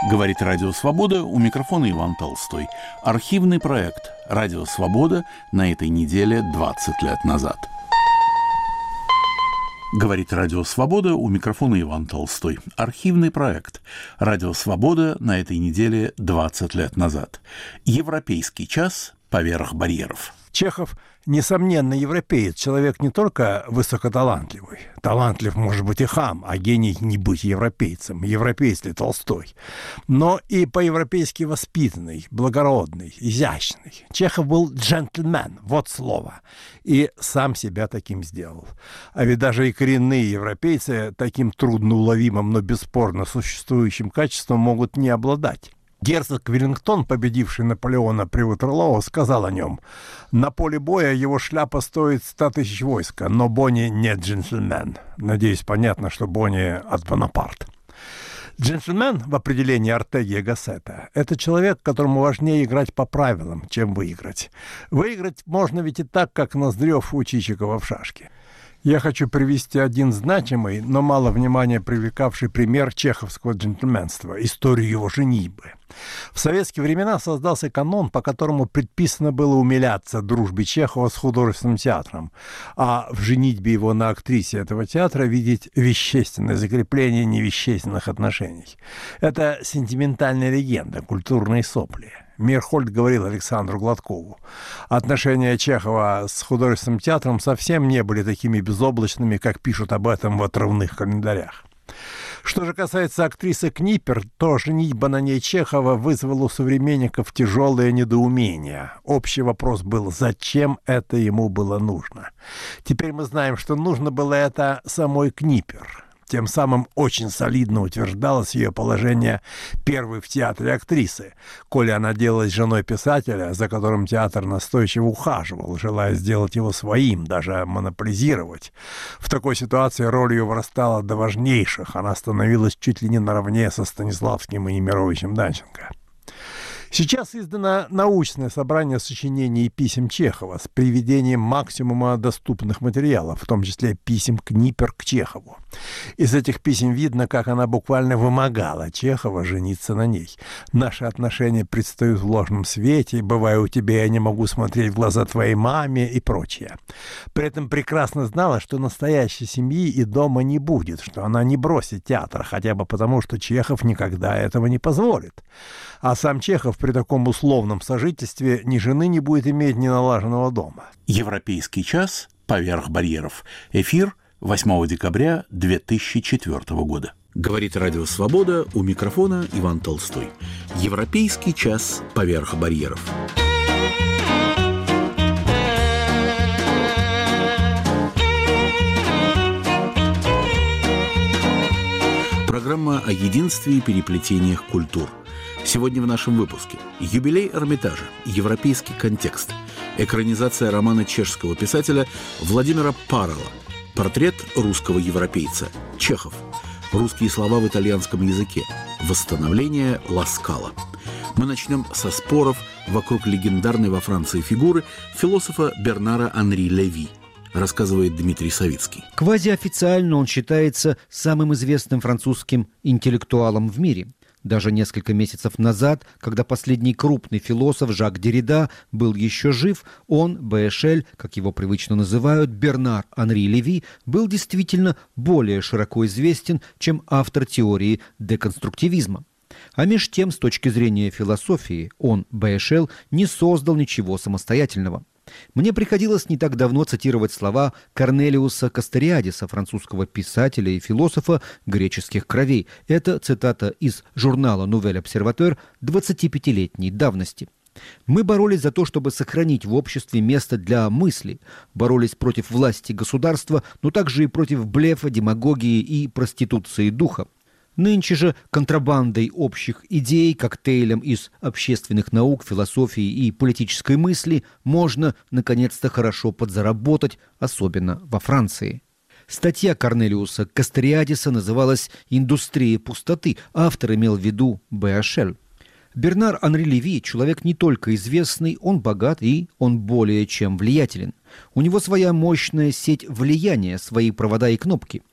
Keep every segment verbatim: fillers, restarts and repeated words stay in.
Говорит Радио Свобода, у микрофона Иван Толстой. Архивный проект «Радио Свобода» на этой неделе двадцать лет назад. Говорит Радио Свобода, у микрофона Иван Толстой. Архивный проект «Радио Свобода» на этой неделе двадцать лет назад. Европейский час поверх барьеров. Чехов, несомненно, европеец. Человек не только высокоталантливый. Талантлив может быть и хам, а гений не быть европейцем. Европеец ли Толстой. Но и по-европейски воспитанный, благородный, изящный. Чехов был джентльмен, вот слово. И сам себя таким сделал. А ведь даже и коренные европейцы таким трудноуловимым, но бесспорно существующим качеством могут не обладать. Герцог Веллингтон, победивший Наполеона при Ватерлоо, сказал о нем: «На поле боя его шляпа стоит ста тысяч войска, но Бонни не джентльмен». Надеюсь, понятно, что Бонни от Бонапарта. Джентльмен в определении Ортеги и Гассета – это человек, которому важнее играть по правилам, чем выиграть. Выиграть можно ведь и так, как Ноздрев у Чичикова в шашки. Я хочу привести один значимый, но мало внимания привлекавший пример чеховского джентльменства – историю его женитьбы. В советские времена создался канон, по которому предписано было умиляться дружбе Чехова с художественным театром, а в женитьбе его на актрисе этого театра видеть вещественное закрепление невещественных отношений. Это сентиментальная легенда, культурные сопли. Мирхольд говорил Александру Гладкову: отношения Чехова с художественным театром совсем не были такими безоблачными, как пишут об этом в отрывных календарях. Что же касается актрисы Книпер, то женитьба на ней Чехова вызвала у современников тяжелое недоумение. Общий вопрос был: зачем это ему было нужно? Теперь мы знаем, что нужно было это самой Книпер. Тем самым очень солидно утверждалось ее положение первой в театре актрисы, коли она делалась женой писателя, за которым театр настойчиво ухаживал, желая сделать его своим, даже монополизировать. В такой ситуации роль ее вырастала до важнейших, она становилась чуть ли не наравне со Станиславским и Немировичем Данченко. Сейчас издано научное собрание сочинений и писем Чехова с приведением максимума доступных материалов, в том числе писем Книпер к Чехову. Из этих писем видно, как она буквально вымогала Чехова жениться на ней. «Наши отношения предстают в ложном свете, бывая у тебя, я не могу смотреть в глаза твоей маме» и прочее. При этом прекрасно знала, что настоящей семьи и дома не будет, что она не бросит театр, хотя бы потому, что Чехов никогда этого не позволит. А сам Чехов при таком условном сожительстве ни жены не будет иметь, ни налаженного дома. Европейский час поверх барьеров. Эфир восьмого декабря две тысячи четвёртого года. Говорит Радио Свобода, у микрофона Иван Толстой. Европейский час поверх барьеров. Программа о единстве и переплетениях культур. Сегодня в нашем выпуске юбилей Эрмитажа, европейский контекст, экранизация романа чешского писателя Владимира Парола, портрет русского европейца, Чехов, русские слова в итальянском языке, восстановление Ла Скала. Мы начнем со споров вокруг легендарной во Франции фигуры философа Бернара Анри Леви, рассказывает Дмитрий Савицкий. Квазиофициально он считается самым известным французским интеллектуалом в мире. Даже несколько месяцев назад, когда последний крупный философ Жак Деррида был еще жив, он, бэ эш эль, как его привычно называют, Бернар Анри Леви, был действительно более широко известен, чем автор теории деконструктивизма. А меж тем, с точки зрения философии, он, бэ эш эль, не создал ничего самостоятельного. Мне приходилось не так давно цитировать слова Корнелиуса Касториадиса, французского писателя и философа греческих кровей. Это цитата из журнала «Нувель Обсерватер» двадцатипятилетней давности. «Мы боролись за то, чтобы сохранить в обществе место для мысли, боролись против власти государства, но также и против блефа, демагогии и проституции духа. Нынче же контрабандой общих идей, коктейлем из общественных наук, философии и политической мысли можно, наконец-то, хорошо подзаработать, особенно во Франции». Статья Корнелиуса Касториадиса называлась «Индустрия пустоты». Автор имел в виду бэ эш эль. Бернар Анри Леви – человек не только известный, он богат и он более чем влиятелен. У него своя мощная сеть влияния, свои провода и кнопки.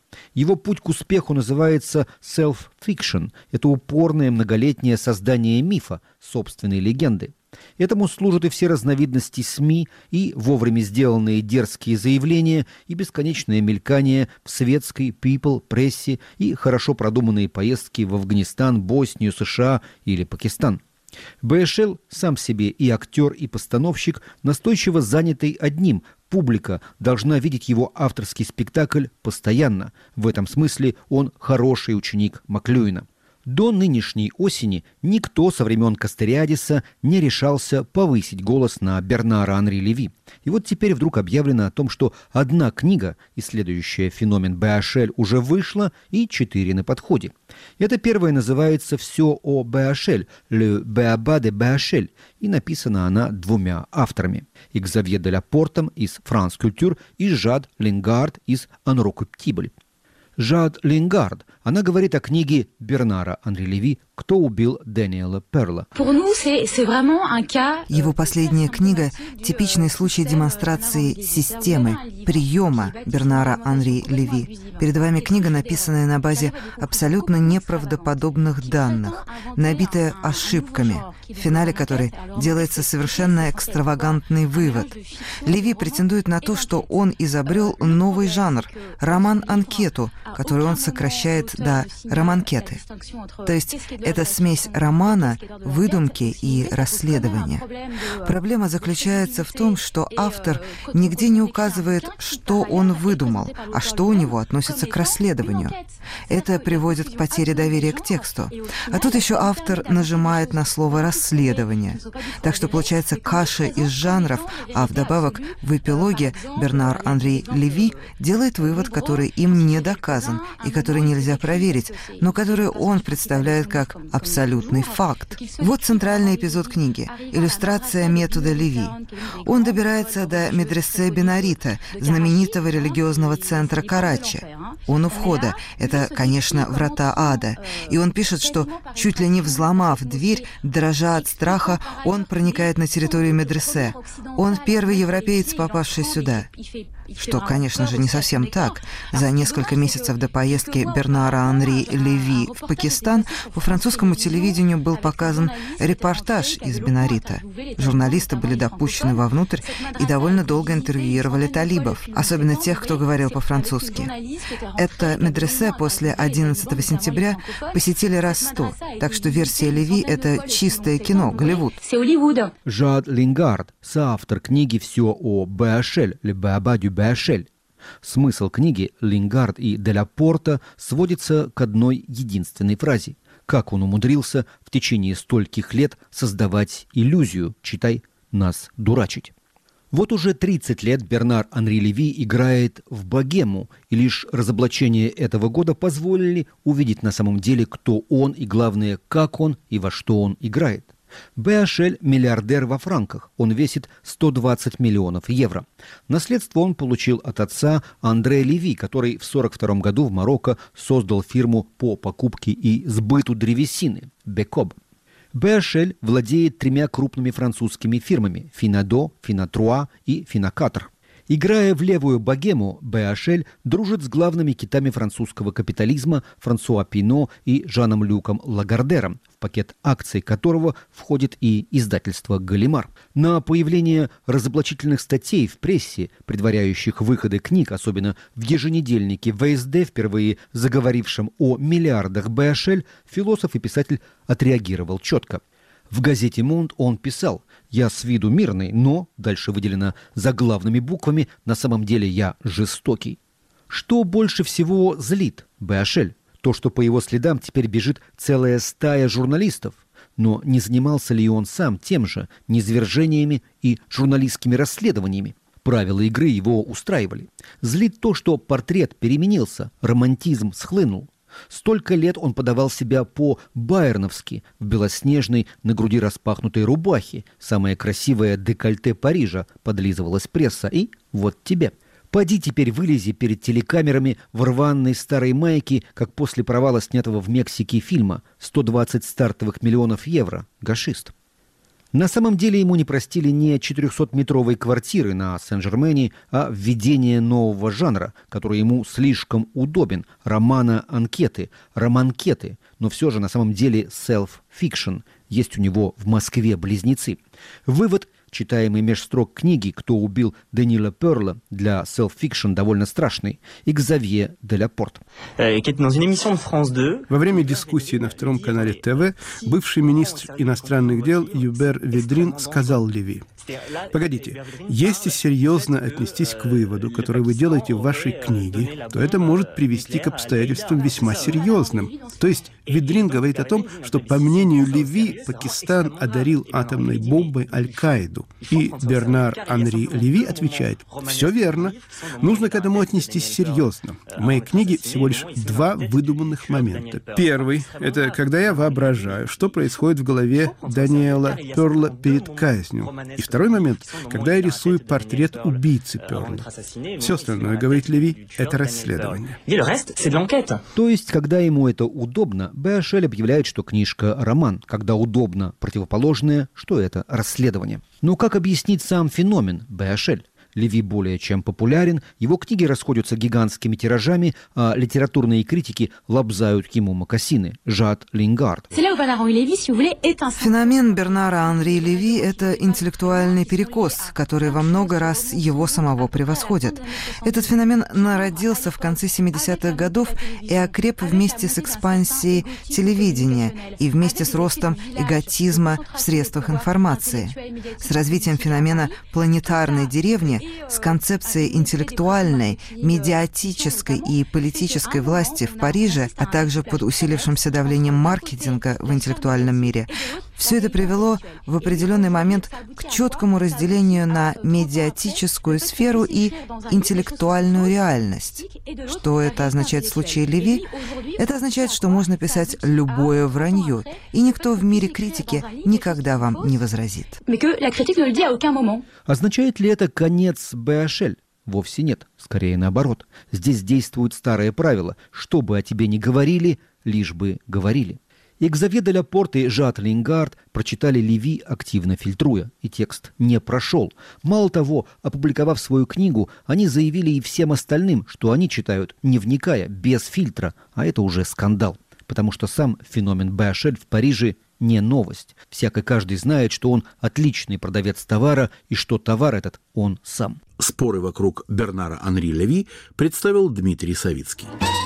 Его путь к успеху называется self-fiction. Это упорное многолетнее создание мифа, собственной легенды. Этому служат и все разновидности СМИ, и вовремя сделанные дерзкие заявления, и бесконечное мелькание в светской people, прессе, и хорошо продуманные поездки в Афганистан, Боснию, США или Пакистан. Беашель сам себе и актер, и постановщик, настойчиво занятый одним. Публика должна видеть его авторский спектакль постоянно. В этом смысле он хороший ученик Маклюина. До нынешней осени никто со времен Кастериадиса не решался повысить голос на Бернара Анри Леви. И вот теперь вдруг объявлено о том, что одна книга, исследующая феномен Беашель, уже вышла, и четыре на подходе. Эта первая называется «Все о Беашель» «Le Béaba de Béachel», и написана она двумя авторами – Xavier de la Porte из «France Culture» и Жад Лингард из «Unrecuptible». Жад Лингард. Она говорит о книге Бернара Анри Леви «Кто убил Дэниела Перла». Его последняя книга – типичный случай демонстрации системы, приема Бернара Анри Леви. Перед вами книга, написанная на базе абсолютно неправдоподобных данных, набитая ошибками, в финале которой делается совершенно экстравагантный вывод. Леви претендует на то, что он изобрел новый жанр – роман-анкету, который он сокращает до романкеты. То есть это смесь романа, выдумки и расследования. Проблема заключается в том, что автор нигде не указывает, что он выдумал, а что у него относится к расследованию. Это приводит к потере доверия к тексту. А тут еще автор нажимает на слово «расследование». Так что получается каша из жанров, а вдобавок в эпилоге Бернар Анри Леви делает вывод, который им не доказан и который нельзя проверить, но который он представляет как абсолютный факт. Вот центральный эпизод книги – иллюстрация метода Леви. Он добирается до медресе Бенарита, знаменитого религиозного центра Карачи. Он у входа. Это, конечно, врата ада. И он пишет, что, чуть ли не взломав дверь, дрожа от страха, он проникает на территорию медресе. Он первый европеец, попавший сюда. Что, конечно же, не совсем так. За несколько месяцев до поездки Бернара Анри Леви в Пакистан по французскому телевидению был показан репортаж из Бенарита. Журналисты были допущены вовнутрь и довольно долго интервьюировали талибов, особенно тех, кто говорил по-французски. Это медресе после одиннадцатого сентября посетили раз сто, так что версия Леви — это чистое кино, Голливуд. Жад Лингард, соавтор книги «Все о Беашель» «Le Béaba du Béachel». Смысл книги Лингард и де ла Порта сводится к одной единственной фразе. Как он умудрился в течение стольких лет создавать иллюзию, читай, нас дурачить. Вот уже тридцать лет Бернар Анри Леви играет в богему, и лишь разоблачение этого года позволили увидеть на самом деле, кто он и, главное, как он и во что он играет. Беашель – миллиардер во франках, он весит сто двадцать миллионов евро. Наследство он получил от отца Андре Леви, который в сорок втором году в Марокко создал фирму по покупке и сбыту древесины – Бекоб. Беашель владеет тремя крупными французскими фирмами – Финадо, Финатруа и Финакатр. Играя в левую богему, Беашель дружит с главными китами французского капитализма Франсуа Пино и Жаном Люком Лагардером, в пакет акций которого входит и издательство «Галимар». На появление разоблачительных статей в прессе, предваряющих выходы книг, особенно в еженедельнике вэ эс дэ, впервые заговорившем о миллиардах Беашель, философ и писатель отреагировал четко. В газете «Монд» он писал: «Я с виду мирный, но, дальше выделено заглавными буквами, на самом деле я жестокий». Что больше всего злит Беашель? То, что по его следам теперь бежит целая стая журналистов. Но не занимался ли он сам тем же, низвержениями и журналистскими расследованиями? Правила игры его устраивали. Злит то, что портрет переменился, романтизм схлынул. Столько лет он подавал себя по-байерновски в белоснежной на груди распахнутой рубахе. Самое красивое декольте Парижа, подлизывалась пресса, и вот тебе. Поди теперь вылези перед телекамерами в рваной старой майке, как после провала снятого в Мексике фильма «сто двадцать стартовых миллионов евро. Гашист». На самом деле ему не простили не четырехсотметровой квартиры на Сен-Жермене, а введение нового жанра, который ему слишком удобен – романа-анкеты, романкеты. Но все же на самом деле self-fiction. Есть у него в Москве близнецы. Вывод – читаемый меж строк книги «Кто убил Даниэля Перла» для self-fiction довольно страшный. Икзавье де ля Порт. Во время дискуссии на втором канале ТВ бывший министр иностранных дел Юбер Ведрин сказал Леви: «Погодите, если серьезно отнестись к выводу, который вы делаете в вашей книге, то это может привести к обстоятельствам весьма серьезным». То есть Ведрин говорит о том, что, по мнению Леви, Пакистан одарил атомной бомбой Аль-Каиду. И Бернар Анри Леви отвечает: «Все верно. Нужно к этому отнестись серьезно. В моей книге всего лишь два выдуманных момента. Первый — это когда я воображаю, что происходит в голове Даниэла Перла перед казнью. И второй момент, когда я рисую портрет убийцы Перла. Все остальное, говорит Леви, это расследование». То есть, когда ему это удобно, Беошель объявляет, что книжка – роман. Когда удобно, противоположное, что это расследование. Но как объяснить сам феномен Беошель? Леви более чем популярен, его книги расходятся гигантскими тиражами, а литературные критики лобзают ему мокасины. Жад Лингард. Феномен Бернара Анри Леви – это интеллектуальный перекос, который во много раз его самого превосходит. Этот феномен народился в конце семидесятых годов и окреп вместе с экспансией телевидения и вместе с ростом эготизма в средствах информации. С развитием феномена планетарной деревни, с концепцией интеллектуальной, медиатической и политической власти в Париже, а также под усилившимся давлением маркетинга в интеллектуальном мире, все это привело в определенный момент к четкому разделению на медиатическую сферу и интеллектуальную реальность. Что это означает в случае Леви? Это означает, что можно писать любое вранье, и никто в мире критики никогда вам не возразит. Означает ли это конец Беошель? Вовсе нет, скорее наоборот. Здесь действует старое правило: что бы о тебе ни говорили, лишь бы говорили. Икзавье де ля Порт и Жад Лингард прочитали Леви, активно фильтруя, и текст не прошел. Мало того, опубликовав свою книгу, они заявили и всем остальным, что они читают, не вникая, без фильтра, а это уже скандал. Потому что сам феномен Беошель в Париже не новость. Всяко каждый знает, что он отличный продавец товара и что товар этот он сам. Споры вокруг Бернара Анри Леви представил Дмитрий Савицкий.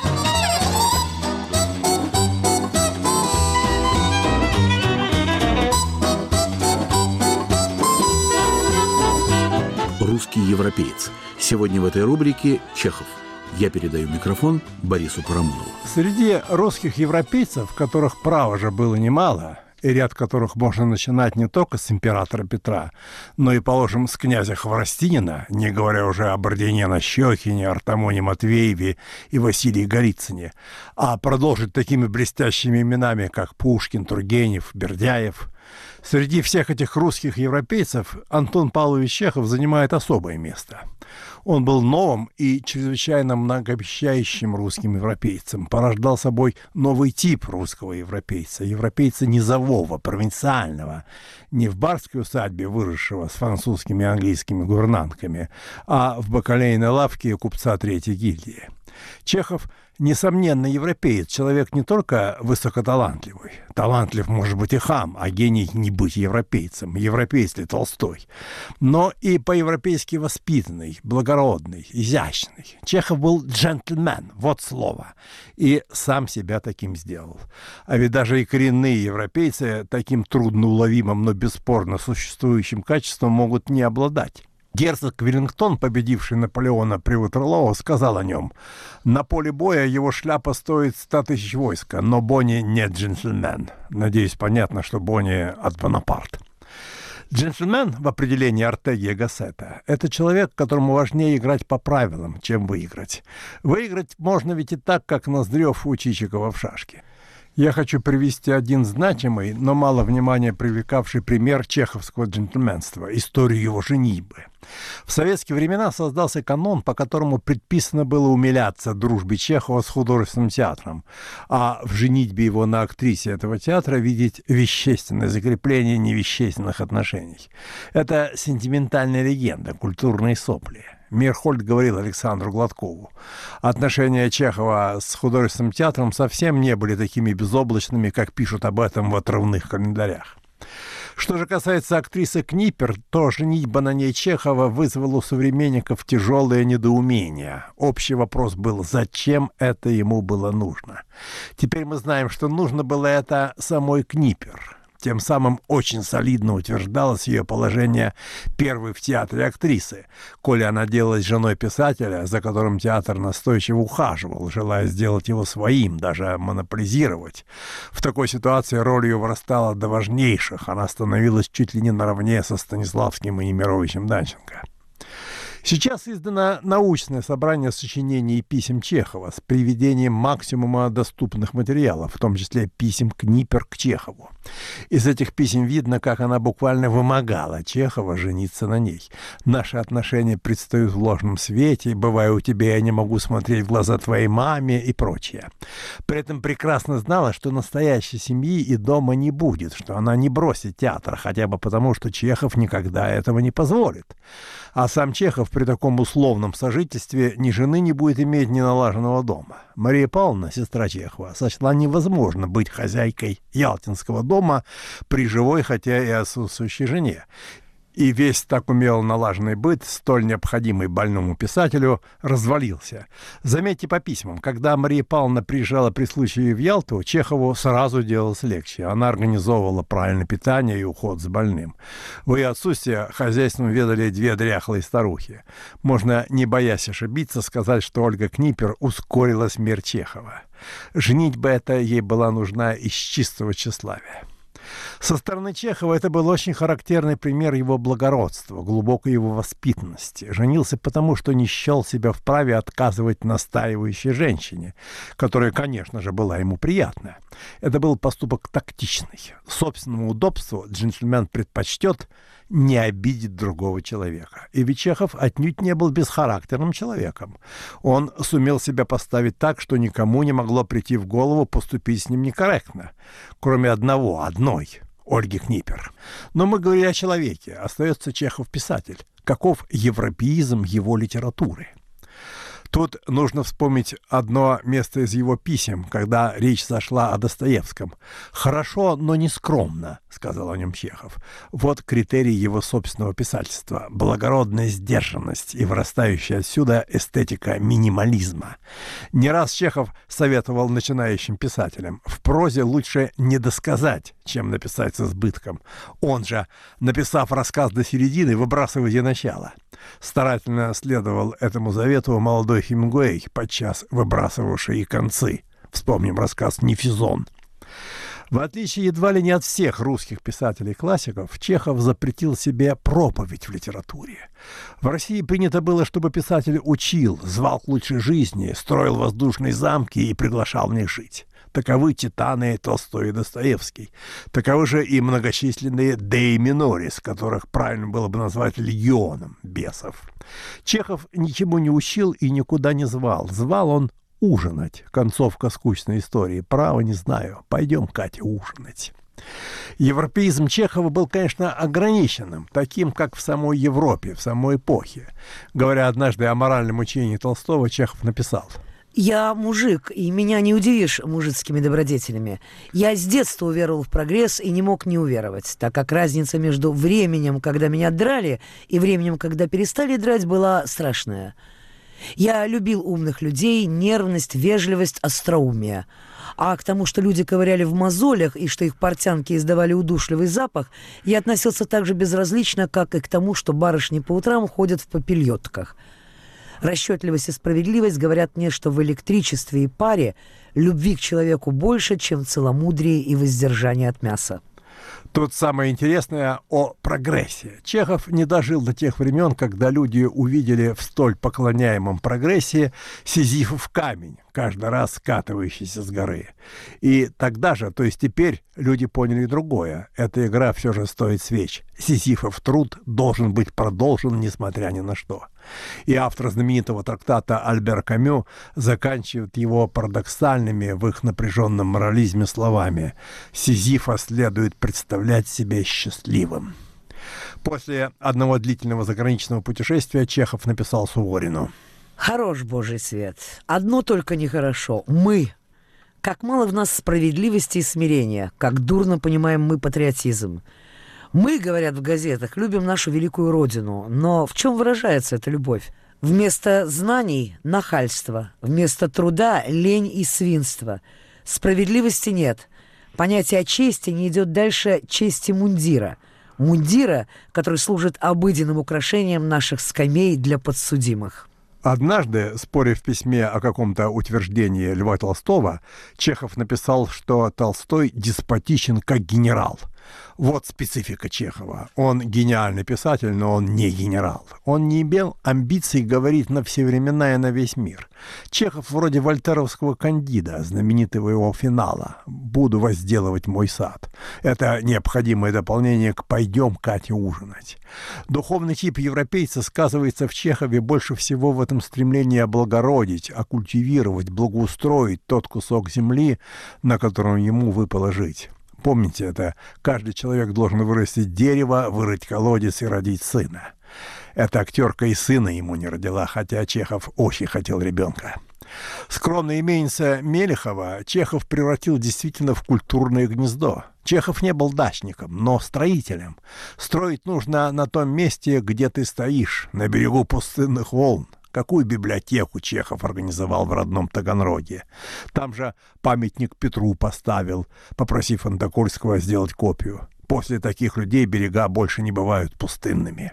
«Русский европеец». Сегодня в этой рубрике Чехов. Я передаю микрофон Борису Парамонову. Среди русских европейцев, которых, право же, было немало, и ряд которых можно начинать не только с императора Петра, но и, положим, с князя Хворостинина, не говоря уже о Бородине Нащекине, Артамоне Матвееве и Василии Голицыне, а продолжить такими блестящими именами, как Пушкин, Тургенев, Бердяев. Среди всех этих русских европейцев Антон Павлович Чехов занимает особое место. Он был новым и чрезвычайно многообещающим русским европейцем, порождал собой новый тип русского европейца, европейца низового, провинциального, не в барской усадьбе, выросшего с французскими и английскими гувернантками, а в бакалейной лавке купца Третьей гильдии. Чехов – несомненно европеец, человек не только высокоталантливый. Талантлив может быть и хам, а гений не быть европейцем, европеец ли Толстой. Но и по-европейски воспитанный, благородный, изящный. Чехов был джентльмен, вот слово, и сам себя таким сделал. А ведь даже и коренные европейцы таким трудноуловимым, но бесспорно существующим качеством могут не обладать. Герцог Веллингтон, победивший Наполеона при Ватерлоо, сказал о нем: «На поле боя его шляпа стоит ста тысяч войска, но Бонни не джентльмен». Надеюсь, понятно, что Бонни от Бонапарта. Джентльмен в определении Ортеги и Гассета – это человек, которому важнее играть по правилам, чем выиграть. Выиграть можно ведь и так, как Ноздрев у Чичикова в шашки. Я хочу привести один значимый, но мало внимания привлекавший пример чеховского джентльменства – историю его женитьбы. В советские времена создался канон, по которому предписано было умиляться дружбе Чехова с художественным театром, а в женитьбе его на актрисе этого театра видеть вещественное закрепление невещественных отношений. Это сентиментальная легенда, культурные сопли. Мирхольд говорил Александру Гладкову: отношения Чехова с художественным театром совсем не были такими безоблачными, как пишут об этом в отрывных календарях. Что же касается актрисы Книпер, то женитьба на ней Чехова вызвала у современников тяжелое недоумение. Общий вопрос был, зачем это ему было нужно. Теперь мы знаем, что нужно было это самой Книпер. Тем самым очень солидно утверждалось ее положение первой в театре актрисы, коли она делалась женой писателя, за которым театр настойчиво ухаживал, желая сделать его своим, даже монополизировать. В такой ситуации роль ее вырастала до важнейших, она становилась чуть ли не наравне со Станиславским и Немировичем Данченко. Сейчас издано научное собрание сочинений и писем Чехова с приведением максимума доступных материалов, в том числе писем Книпер к Чехову. Из этих писем видно, как она буквально вымогала Чехова жениться на ней. «Наши отношения предстают в ложном свете, бываю у тебя, я не могу смотреть в глаза твоей маме» и прочее. При этом прекрасно знала, что настоящей семьи и дома не будет, что она не бросит театр, хотя бы потому, что Чехов никогда этого не позволит. А сам Чехов при таком условном сожительстве ни жены не будет иметь, ни налаженного дома. Мария Павловна, сестра Чехова, сочла невозможно быть хозяйкой ялтинского дома при живой, хотя и отсутствующей жене. И весь так умело налаженный быт, столь необходимый больному писателю, развалился. Заметьте по письмам, когда Мария Павловна приезжала при случае в Ялту, Чехову сразу делалось легче. Она организовывала правильное питание и уход за больным. В ее отсутствие хозяйством ведали две дряхлые старухи. Можно, не боясь ошибиться, сказать, что Ольга Книпер ускорила смерть Чехова. Женитьба эта ей была нужна из чистого тщеславия. Со стороны Чехова это был очень характерный пример его благородства, глубокой его воспитанности. Женился потому, что не счел себя вправе отказывать настаивающей женщине, которая, конечно же, была ему приятна. Это был поступок тактичный. Собственному удобству джентльмен предпочтет не обидеть другого человека. И ведь Чехов отнюдь не был бесхарактерным человеком. Он сумел себя поставить так, что никому не могло прийти в голову поступить с ним некорректно, кроме одного, одной, Ольги Книпер. Но мы говорили о человеке, остается Чехов-писатель. Каков европеизм его литературы? Тут нужно вспомнить одно место из его писем, когда речь зашла о Достоевском. «Хорошо, но не скромно», — сказал о нем Чехов. Вот критерий его собственного писательства — благородная сдержанность и вырастающая отсюда эстетика минимализма. Не раз Чехов советовал начинающим писателям: в прозе лучше не досказать, чем написать с избытком. Он же, написав рассказ до середины, выбрасывайте начало. Старательно следовал этому завету молодой Хемингуэй, подчас выбрасывавший и концы. Вспомним рассказ «Нефизон». В отличие едва ли не от всех русских писателей-классиков, Чехов запретил себе проповедь в литературе. В России принято было, чтобы писатель учил, звал к лучшей жизни, строил воздушные замки и приглашал в них жить. Таковы титаны Толстой и Достоевский. Таковы же и многочисленные «деи минорис», которых правильно было бы назвать легионом бесов. Чехов ничему не учил и никуда не звал. Звал он ужинать. Концовка скучной истории. Право не знаю. Пойдем, Катя, ужинать. Европеизм Чехова был, конечно, ограниченным, таким, как в самой Европе, в самой эпохе. Говоря однажды о моральном учении Толстого, Чехов написал: «Я мужик, и меня не удивишь мужицкими добродетелями. Я с детства уверовал в прогресс и не мог не уверовать, так как разница между временем, когда меня драли, и временем, когда перестали драть, была страшная. Я любил умных людей, нервность, вежливость, остроумие. А к тому, что люди ковыряли в мозолях и что их портянки издавали удушливый запах, я относился так же безразлично, как и к тому, что барышни по утрам ходят в попельотках. Расчетливость и справедливость говорят мне, что в электричестве и паре любви к человеку больше, чем в целомудрии и воздержании от мяса». Тут самое интересное о прогрессе. Чехов не дожил до тех времен, когда люди увидели в столь поклоняемом прогрессе Сизифов камень, каждый раз скатывающийся с горы. И тогда же, то есть теперь, люди поняли другое. Эта игра все же стоит свеч. Сизифов труд должен быть продолжен, несмотря ни на что. И автор знаменитого трактата Альбер Камю заканчивает его парадоксальными в их напряженном морализме словами: «Сизифа следует представлять себе счастливым». После одного длительного заграничного путешествия Чехов написал Суворину: «Хорош Божий свет. Одно только нехорошо. Мы. Как мало в нас справедливости и смирения, как дурно понимаем мы патриотизм. Мы, говорят в газетах, любим нашу великую родину. Но в чем выражается эта любовь? Вместо знаний – нахальство. Вместо труда – лень и свинство. Справедливости нет. Понятие о чести не идет дальше чести мундира. Мундира, который служит обыденным украшением наших скамей для подсудимых». Однажды, споря в письме о каком-то утверждении Льва Толстого, Чехов написал, что Толстой деспотичен как генерал. Вот специфика Чехова. Он гениальный писатель, но он не генерал. Он не имел амбиций говорить на все времена и на весь мир. Чехов вроде вольтеровского Кандида, знаменитого его финала «Буду возделывать мой сад». Это необходимое дополнение к «Пойдем, Катя, ужинать». Духовный тип европейца сказывается в Чехове больше всего в этом стремлении облагородить, окультивировать, благоустроить тот кусок земли, на котором ему выпало жить. Помните это, каждый человек должен вырастить дерево, вырыть колодец и родить сына. Эта актерка и сына ему не родила, хотя Чехов очень хотел ребенка. Скромная именинница Мелехова Чехов превратил действительно в культурное гнездо. Чехов не был дачником, но строителем. Строить нужно на том месте, где ты стоишь, на берегу пустынных волн. Какую библиотеку Чехов организовал в родном Таганроге. Там же памятник Петру поставил, попросив Антокольского сделать копию. После таких людей берега больше не бывают пустынными.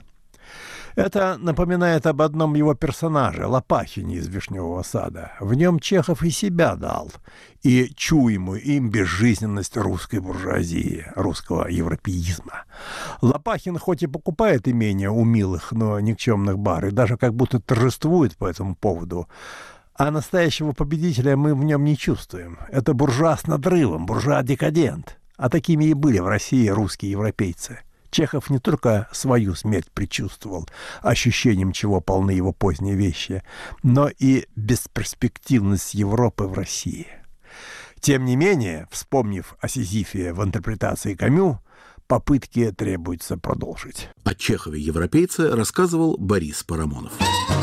Это напоминает об одном его персонаже, Лопахине из «Вишневого сада». В нем Чехов и себя дал, и чуемую им безжизненность русской буржуазии, русского европеизма. Лопахин хоть и покупает имения у милых, но никчемных бар, и даже как будто торжествует по этому поводу, а настоящего победителя мы в нем не чувствуем. Это буржуа с надрывом, буржуа-декадент. А такими и были в России русские европейцы. Чехов не только свою смерть предчувствовал, ощущением чего полны его поздние вещи, но и бесперспективность Европы в России. Тем не менее, вспомнив о Сизифе в интерпретации Камю, попытки требуется продолжить. О Чехове-европейце рассказывал Борис Парамонов.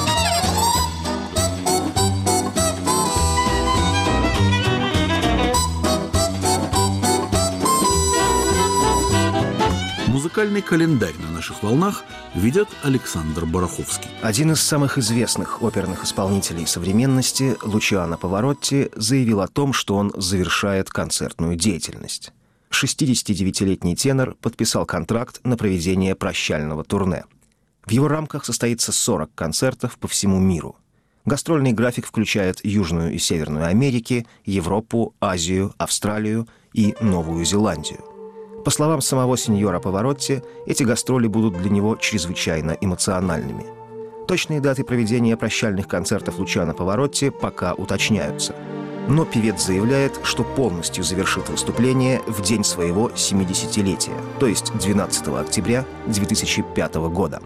Музыкальный календарь на наших волнах ведет Александр Бараховский. Один из самых известных оперных исполнителей современности, Лучиано Паваротти, заявил о том, что он завершает концертную деятельность. шестидесятидевятилетний тенор подписал контракт на проведение прощального турне. В его рамках состоится сорок концертов по всему миру. Гастрольный график включает Южную и Северную Америки, Европу, Азию, Австралию и Новую Зеландию. По словам самого сеньора Паваротти, эти гастроли будут для него чрезвычайно эмоциональными. Точные даты проведения прощальных концертов Лучиано Паваротти пока уточняются. Но певец заявляет, что полностью завершит выступление в день своего семидесятилетия, то есть двенадцатого октября две тысячи пятого года.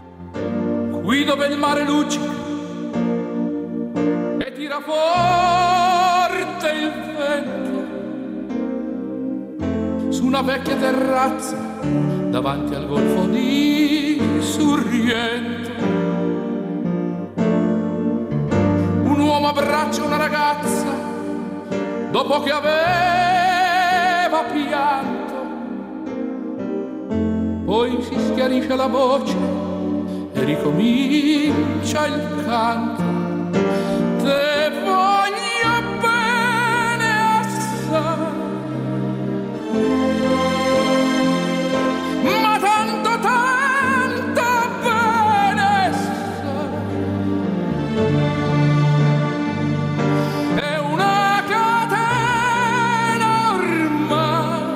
Su una vecchia terrazza davanti al golfo di Sorrento, un uomo abbraccia una ragazza dopo che aveva pianto, poi si schiarisce la voce e ricomincia il canto. Te voglio bene assai, ma tanto, tanto bene sai. È una catena ormai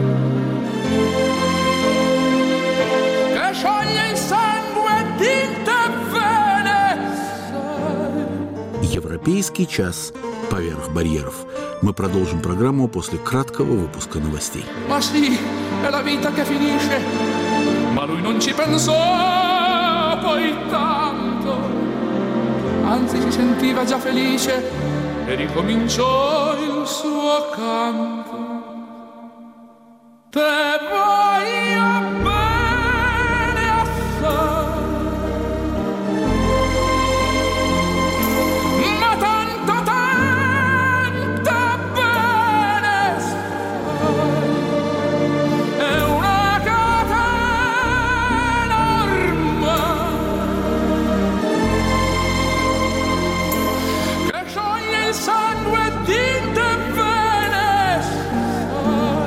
che scioglie il sangue e tinte e vene sai. Европейский час поверх «Поверх барьеров». Мы продолжим программу после краткого выпуска новостей. Ma sì, è la vita che finisce, ma lui non ci pensò poi tanto, anzi si sentiva già felice e ricominciò il suo canto. Te voglio bene assai, ma tanto, tanto bene sai. È una catena ormai che scioglie il sangue di te bene sai.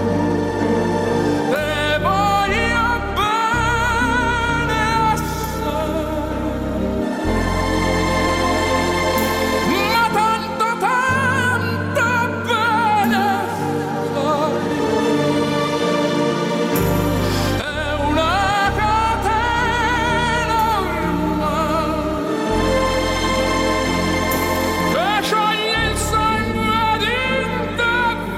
Te voglio bene assai, ma tanto, tanto bene sai. È una catena ormai che scioglie il sangue di te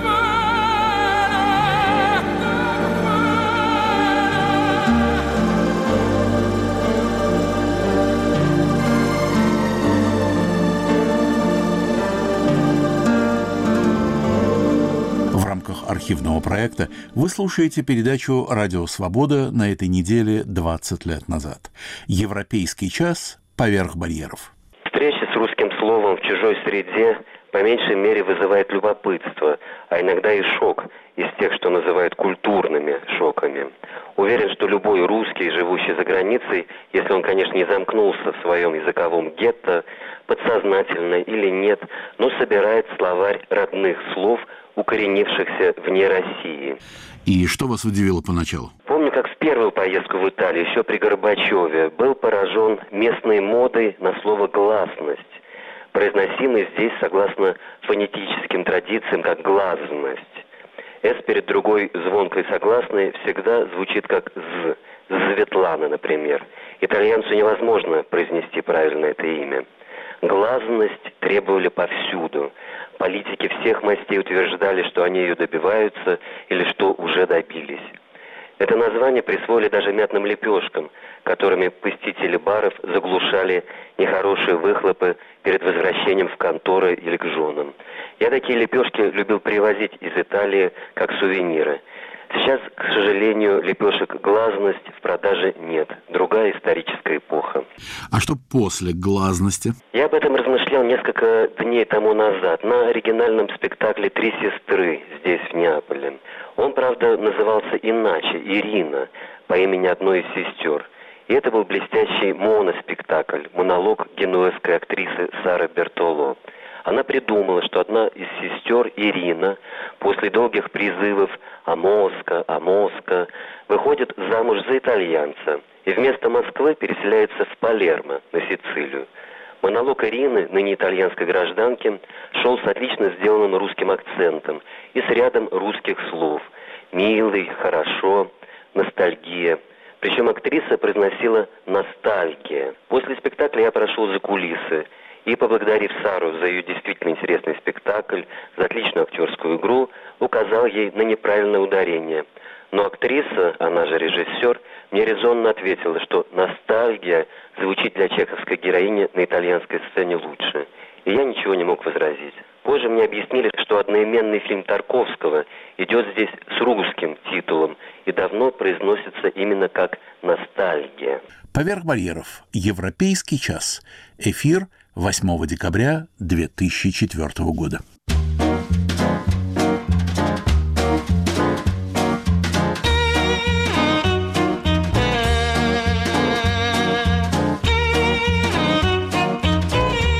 В рамках архивного проекта вы слушаете передачу «Радио Свобода» на этой неделе двадцать лет назад. Европейский час «Поверх барьеров». Встреча с русским словом в чужой среде по меньшей мере вызывает любопытство, а иногда и шок из тех, что называют культурными шоками. Уверен, что любой русский, живущий за границей, если он, конечно, не замкнулся в своем языковом гетто, подсознательно или нет, но собирает словарь родных слов, укоренившихся вне России. И что вас удивило поначалу? Помню, как в первую поездку в Италию, еще при Горбачеве, был поражен местной модой на слово «гласность», произносимой здесь согласно фонетическим традициям как «глазность». «С» перед другой звонкой согласной всегда звучит как «з». Светлана, например. Итальянцу невозможно произнести правильно это имя. Глазность требовали повсюду. Политики всех мастей утверждали, что они ее добиваются или что уже добились. Это название присвоили даже мятным лепешкам, которыми посетители баров заглушали нехорошие выхлопы перед возвращением в конторы или к женам. Я такие лепешки любил привозить из Италии как сувениры. Сейчас, к сожалению, лепешек «глазность» в продаже нет. Другая историческая эпоха. А что после «глазности»? Я об этом размышлял несколько дней тому назад на оригинальном спектакле «Три сестры» здесь, в Неаполе. Он, правда, назывался иначе – «Ирина», по имени одной из сестер. И это был блестящий моноспектакль, монолог генуэзской актрисы Сары Бертоло. Она придумала, что одна из сестер, Ирина, после долгих призывов «Амоска, Амоска», выходит замуж за итальянца и вместо Москвы переселяется в Палермо, на Сицилию. Монолог Ирины, ныне итальянской гражданки, шел с отлично сделанным русским акцентом и с рядом русских слов «милый», «хорошо», «ностальгия». Причем актриса произносила «ностальгия». После спектакля я прошел за кулисы и, поблагодарив Сару за ее действительно интересный спектакль, за отличную актерскую игру, указал ей на неправильное ударение. Но актриса, она же режиссер, мне резонно ответила, что ностальгия звучит для чеховской героини на итальянской сцене лучше. И я ничего не мог возразить. Позже мне объяснили, что одноименный фильм Тарковского идет здесь с русским титулом и давно произносится именно как «ностальгия». «Поверх барьеров. Европейский час». Эфир восьмого декабря две тысячи четвёртого года.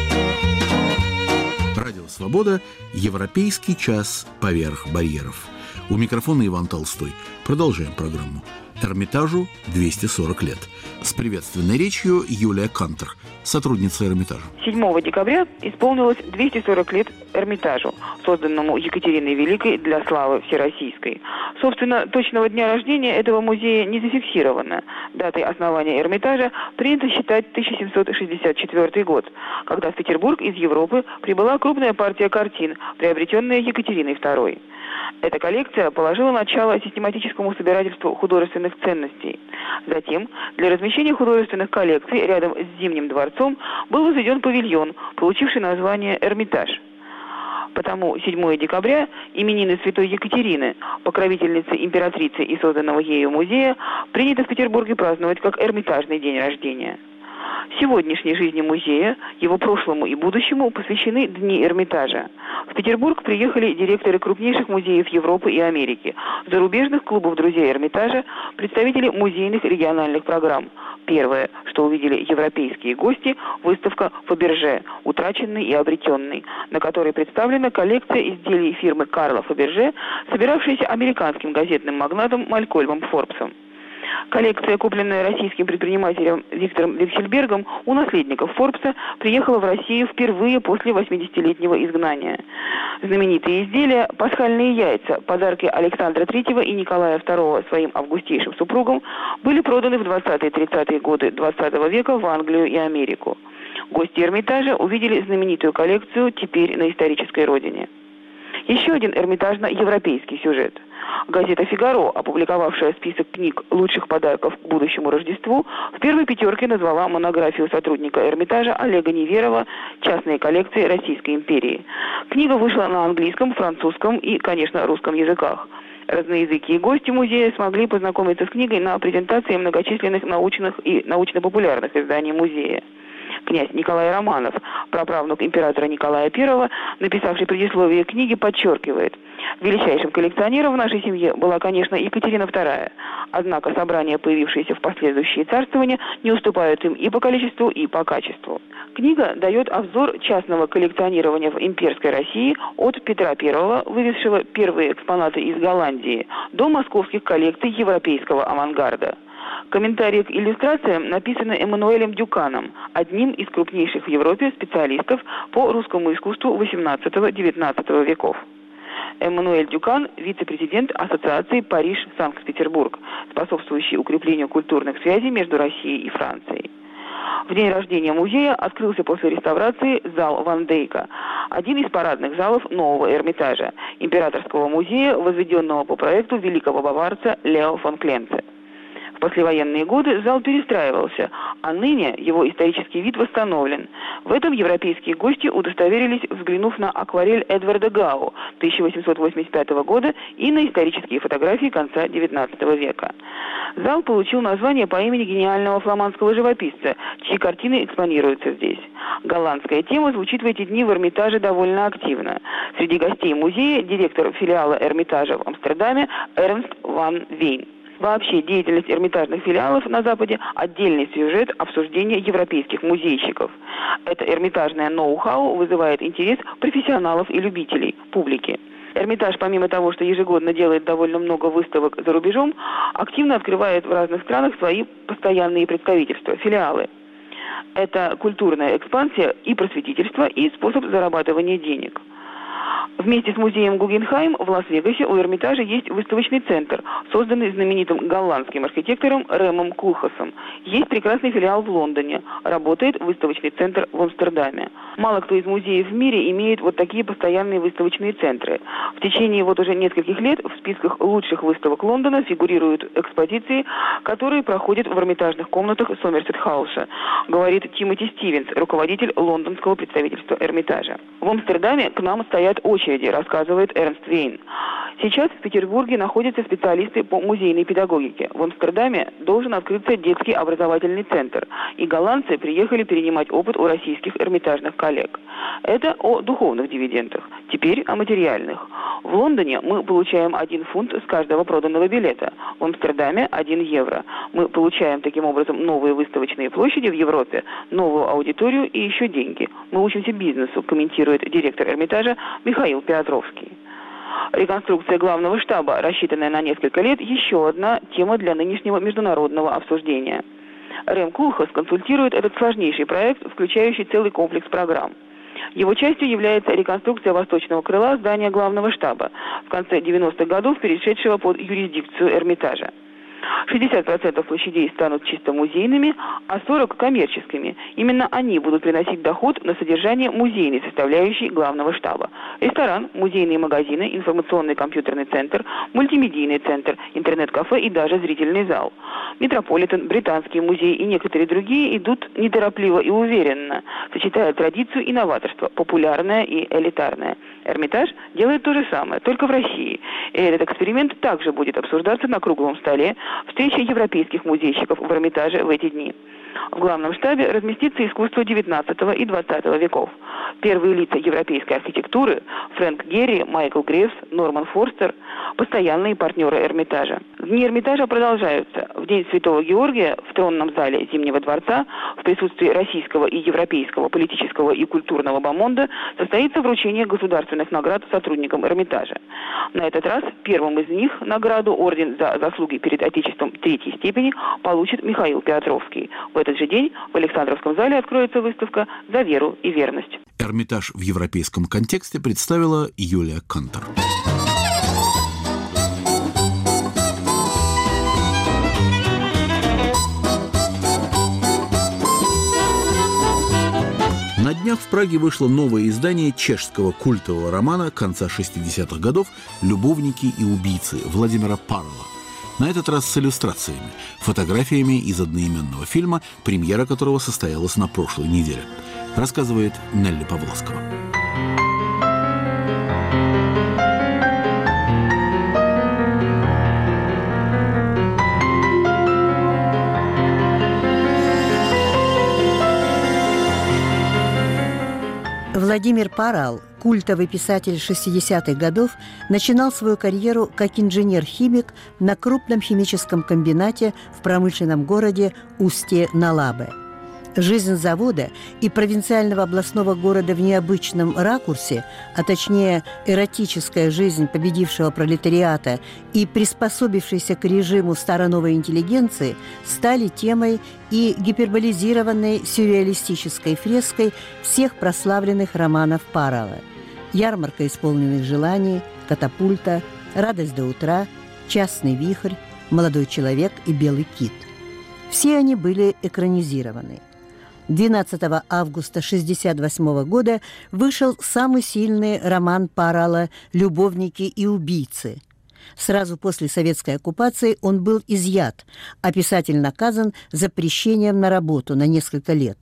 Радио «Свобода». Европейский час «Поверх барьеров». У микрофона Иван Толстой. Продолжаем программу. Эрмитажу двести сорок лет. С приветственной речью Юлия Кантер, сотрудница Эрмитажа. седьмого декабря исполнилось двести сорок лет Эрмитажу, созданному Екатериной Великой для славы всероссийской. Собственно, точного дня рождения этого музея не зафиксировано. Датой основания Эрмитажа принято считать тысяча семьсот шестьдесят четвёртый год, когда в Петербург из Европы прибыла крупная партия картин, приобретенная Екатериной второй. Эта коллекция положила начало систематическому собирательству художественных ценностей. Затем для размещения художественных коллекций рядом с Зимним дворцом был возведен павильон, получивший название «Эрмитаж». Потому седьмого декабря именины святой Екатерины, покровительницы императрицы и созданного ею музея, принято в Петербурге праздновать как Эрмитажный день рождения. Сегодняшней жизни музея, его прошлому и будущему посвящены Дни Эрмитажа. В Петербург приехали директоры крупнейших музеев Европы и Америки, зарубежных клубов друзей Эрмитажа, представители музейных региональных программ. Первое, что увидели европейские гости, выставка «Фаберже. Утраченный и обретенный», на которой представлена коллекция изделий фирмы Карла Фаберже, собиравшаяся американским газетным магнатом Малькольмом Форбсом. Коллекция, купленная российским предпринимателем Виктором Виксельбергом у наследников Форбса, приехала в Россию впервые после восьмидесятилетнего изгнания. Знаменитые изделия «Пасхальные яйца», подарки Александра Третьего и Николая Второго своим августейшим супругам, были проданы в двадцатые-тридцатые годы двадцатого века в Англию и Америку. Гости Эрмитажа увидели знаменитую коллекцию теперь на исторической родине. Еще один эрмитажно-европейский сюжет. Газета «Фигаро», опубликовавшая список книг лучших подарков к будущему Рождеству, в первой пятерке назвала монографию сотрудника Эрмитажа Олега Неверова «Частные коллекции Российской империи». Книга вышла на английском, французском и, конечно, русском языках. Разноязыкие гости музея смогли познакомиться с книгой на презентации многочисленных научных и научно-популярных изданий музея. Князь Николай Романов, праправнук императора Николая Первого, написавший предисловие книги, подчеркивает: величайшим коллекционером в нашей семье была, конечно, Екатерина Вторая. Однако собрания, появившиеся в последующие царствования, не уступают им и по количеству, и по качеству. Книга дает обзор частного коллекционирования в имперской России от Петра Первого, вывезшего первые экспонаты из Голландии, до московских коллекций европейского авангарда. Комментарии к иллюстрациям написаны Эммануэлем Дюканом, одним из крупнейших в Европе специалистов по русскому искусству восемнадцатого-девятнадцатого веков. Эммануэль Дюкан – вице-президент Ассоциации Париж-Санкт-Петербург, способствующий укреплению культурных связей между Россией и Францией. В день рождения музея открылся после реставрации зал Ван Дейка, один из парадных залов нового Эрмитажа, императорского музея, возведенного по проекту великого баварца Лео фон Кленце. В послевоенные годы зал перестраивался, а ныне его исторический вид восстановлен. В этом европейские гости удостоверились, взглянув на акварель Эдварда Гау тысяча восемьсот восемьдесят пятого года и на исторические фотографии конца девятнадцатого века. Зал получил название по имени гениального фламандского живописца, чьи картины экспонируются здесь. Голландская тема звучит в эти дни в Эрмитаже довольно активно. Среди гостей музея директор филиала Эрмитажа в Амстердаме Эрнст ван Вейн. Вообще, деятельность эрмитажных филиалов на Западе – отдельный сюжет обсуждения европейских музейщиков. Это эрмитажное ноу-хау вызывает интерес профессионалов и любителей, публики. Эрмитаж, помимо того, что ежегодно делает довольно много выставок за рубежом, активно открывает в разных странах свои постоянные представительства, филиалы. Это культурная экспансия и просветительство, и способ зарабатывания денег. Вместе с музеем Гугенхайм в Лас-Вегасе у Эрмитажа есть выставочный центр, созданный знаменитым голландским архитектором Рэмом Кулхасом. Есть прекрасный филиал в Лондоне. Работает выставочный центр в Амстердаме. Мало кто из музеев в мире имеет вот такие постоянные выставочные центры. В течение вот уже нескольких лет в списках лучших выставок Лондона фигурируют экспозиции, которые проходят в эрмитажных комнатах Сомерсет-хауса, говорит Тимоти Стивенс, руководитель лондонского представительства Эрмитажа. В Амстердаме к нам стоят очереди, рассказывает Эрнст Вейн. Сейчас в Петербурге находятся специалисты по музейной педагогике. В Амстердаме должен открыться детский образовательный центр, и голландцы приехали перенимать опыт у российских эрмитажных коллег. Это о духовных дивидендах. Теперь о материальных. В Лондоне мы получаем один фунт с каждого проданного билета. В Амстердаме один евро. Мы получаем таким образом новые выставочные площади в Европе, новую аудиторию и еще деньги. Мы учимся бизнесу, комментирует директор Эрмитажа Михаил Петровский. Реконструкция главного штаба, рассчитанная на несколько лет, еще одна тема для нынешнего международного обсуждения. Рэм Кулхас консультирует этот сложнейший проект, включающий целый комплекс программ. Его частью является реконструкция восточного крыла здания главного штаба, в конце девяностых годов перешедшего под юрисдикцию Эрмитажа. шестьдесят процентов площадей станут чисто музейными, а сорок процентов коммерческими. Именно они будут приносить доход на содержание музейной составляющей главного штаба. Ресторан, музейные магазины, информационный компьютерный центр, мультимедийный центр, интернет-кафе и даже зрительный зал. Метрополитен, Британский музей и некоторые другие идут неторопливо и уверенно, сочетая традицию и новаторство, популярное и элитарное. Эрмитаж делает то же самое, только в России. И этот эксперимент также будет обсуждаться на круглом столе встречи европейских музейщиков в Эрмитаже в эти дни. В главном штабе разместится искусство девятнадцатого и двадцатого веков. Первые лица европейской архитектуры – Фрэнк Герри, Майкл Гревс, Норман Форстер – постоянные партнеры Эрмитажа. Дни Эрмитажа продолжаются. В День Святого Георгия в тронном зале Зимнего дворца в присутствии российского и европейского политического и культурного бомонда состоится вручение государственных наград сотрудникам Эрмитажа. На этот раз первым из них награду «Орден за заслуги перед Отечеством третьей степени» получит Михаил Петровский. В этот же день в Александровском зале откроется выставка «За веру и верность». Эрмитаж в европейском контексте представила Юлия Кантор. На днях в Праге вышло новое издание чешского культового романа конца шестидесятых годов «Любовники и убийцы» Владимира Парла. На этот раз с иллюстрациями, фотографиями из одноименного фильма, премьера которого состоялась на прошлой неделе. Рассказывает Нелли Павловского. Владимир Парал, культовый писатель шестидесятых годов, начинал свою карьеру как инженер-химик на крупном химическом комбинате в промышленном городе Устье-на-Лабе. Жизнь завода и провинциального областного города в необычном ракурсе, а точнее эротическая жизнь победившего пролетариата и приспособившейся к режиму староновой интеллигенции стали темой и гиперболизированной сюрреалистической фреской всех прославленных романов Парала. «Ярмарка исполненных желаний», «Катапульта», «Радость до утра», «Частный вихрь», «Молодой человек» и «Белый кит». Все они были экранизированы. двенадцатого августа тысяча девятьсот шестьдесят восьмого года вышел самый сильный роман Парала «Любовники и убийцы». Сразу после советской оккупации он был изъят, а писатель наказан запрещением на работу на несколько лет.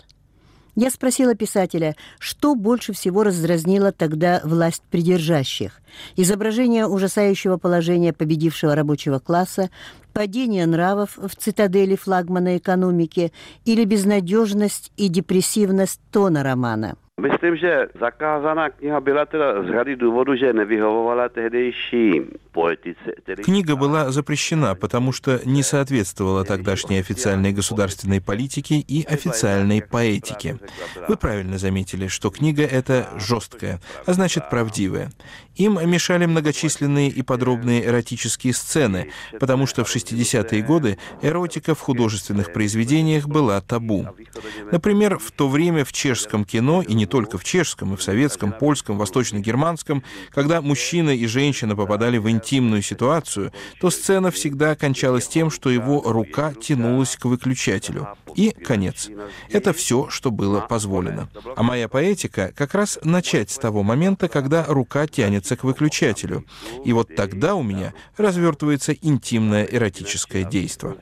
Я спросила писателя, что больше всего раздразнило тогда власть придержащих: изображение ужасающего положения победившего рабочего класса, падение нравов в цитадели флагмана экономики или безнадежность и депрессивность тона романа. Myslím, že zakázaná kniha byla teda z řady důvodů, že nevyhovovala tehdejší politice. Книга была запрещена, потому что не соответствовала тогдашней официальной государственной политике и официальной поэтике. Вы правильно заметили, что книга эта жесткая, а значит правдивая. Им мешали многочисленные и подробные эротические сцены, потому что в шестидесятые годы эротика в художественных произведениях была табу. Например, в то время в чешском кино, и не только в чешском, и в советском, польском, восточно-германском, когда мужчина и женщина попадали в интимную ситуацию, то сцена всегда кончалась тем, что его рука тянулась к выключателю. И конец. Это все, что было позволено. А моя поэтика как раз начать с того момента, когда рука тянется к выключателю. И вот тогда у меня развертывается интимное эротическое действо.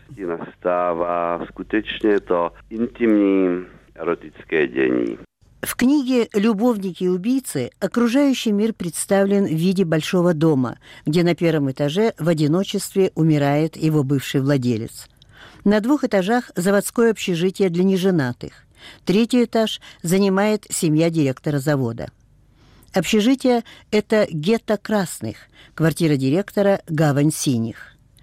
В книге «Любовники и убийцы» окружающий мир представлен в виде большого дома, где на первом этаже в одиночестве умирает его бывший владелец. На двух этажах заводское общежитие для неженатых. Третий этаж занимает семья директора завода. Общежитие – это гетто красных, квартира директора – гавань синих.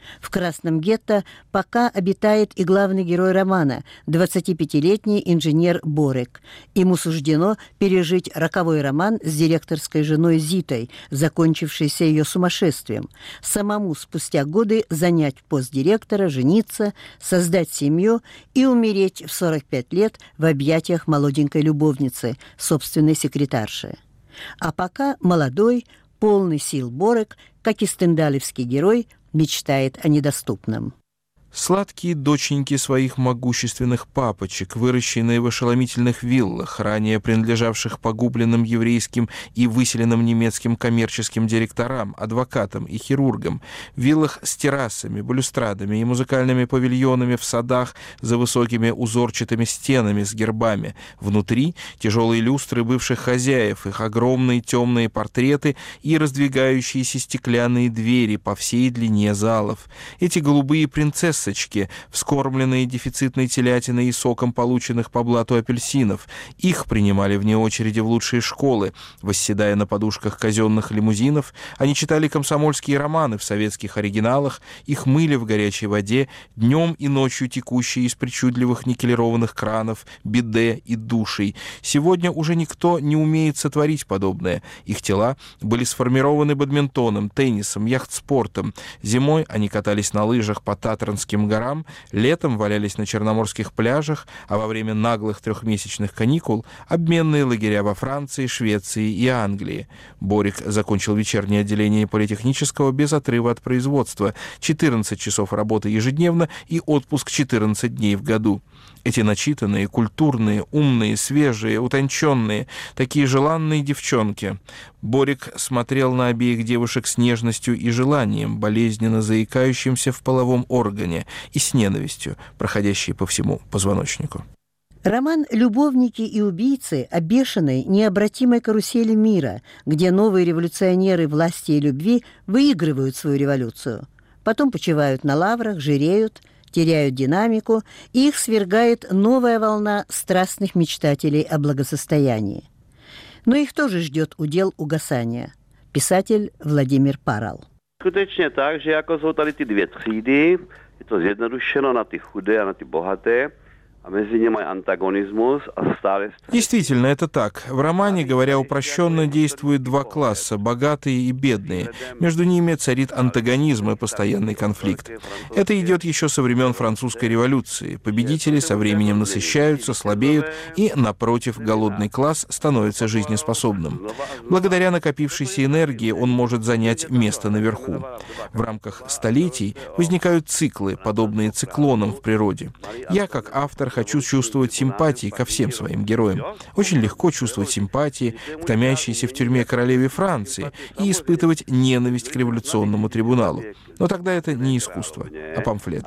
В Красном гетто пока обитает и главный герой романа, двадцатипятилетний инженер Борек. Ему суждено пережить роковой роман с директорской женой Зитой, закончившийся ее сумасшествием. Самому спустя годы занять пост директора, жениться, создать семью и умереть в сорок пять лет в объятиях молоденькой любовницы, собственной секретарши. А пока молодой, полный сил Борек, как и стендалевский герой, мечтает о недоступном. Сладкие доченьки своих могущественных папочек, выращенные в ошеломительных виллах, ранее принадлежавших погубленным еврейским и выселенным немецким коммерческим директорам, адвокатам и хирургам, виллах с террасами, балюстрадами и музыкальными павильонами в садах за высокими узорчатыми стенами с гербами. Внутри тяжелые люстры бывших хозяев, их огромные темные портреты и раздвигающиеся стеклянные двери по всей длине залов. Эти голубые принцессы, вскормленные дефицитной телятиной и соком полученных по блату апельсинов. Их принимали вне очереди в лучшие школы. Восседая на подушках казенных лимузинов, они читали комсомольские романы в советских оригиналах, их мыли в горячей воде, днем и ночью текущие из причудливых никелированных кранов, биде и душей. Сегодня уже никто не умеет сотворить подобное. Их тела были сформированы бадминтоном, теннисом, яхтспортом. Зимой они катались на лыжах по Татранским горам, летом валялись на черноморских пляжах, а во время наглых трехмесячных каникул обменные лагеря во Франции, Швеции и Англии. Борик закончил вечернее отделение политехнического без отрыва от производства, четырнадцать часов работы ежедневно и отпуск четырнадцать дней в году. Эти начитанные, культурные, умные, свежие, утонченные, такие желанные девчонки. Борик смотрел на обеих девушек с нежностью и желанием, болезненно заикающимся в половом органе, и с ненавистью, проходящей по всему позвоночнику. Роман «Любовники и убийцы» о бешеной, необратимой карусели мира, где новые революционеры власти и любви выигрывают свою революцию. Потом почивают на лаврах, жиреют, теряют динамику, и их свергает новая волна страстных мечтателей о благосостоянии. Но их тоже ждет удел угасания. Писатель Владимир Парал. Skutečně tak, že jako jsou tady ty dvě třídy, je to zjednodušeno na ty chudé a na ty bohaté, а между ними антагонизм, а старость. Действительно, это так. В романе, говоря упрощенно, действуют два класса – богатые и бедные. Между ними царит антагонизм и постоянный конфликт. Это идет еще со времен французской революции. Победители со временем насыщаются, слабеют, и, напротив, голодный класс становится жизнеспособным. Благодаря накопившейся энергии он может занять место наверху. В рамках столетий возникают циклы, подобные циклонам в природе. Я, как автор, хочу чувствовать симпатии ко всем своим героям. Очень легко чувствовать симпатии к томящейся в тюрьме королеве Франции и испытывать ненависть к революционному трибуналу. Но тогда это не искусство, а памфлет.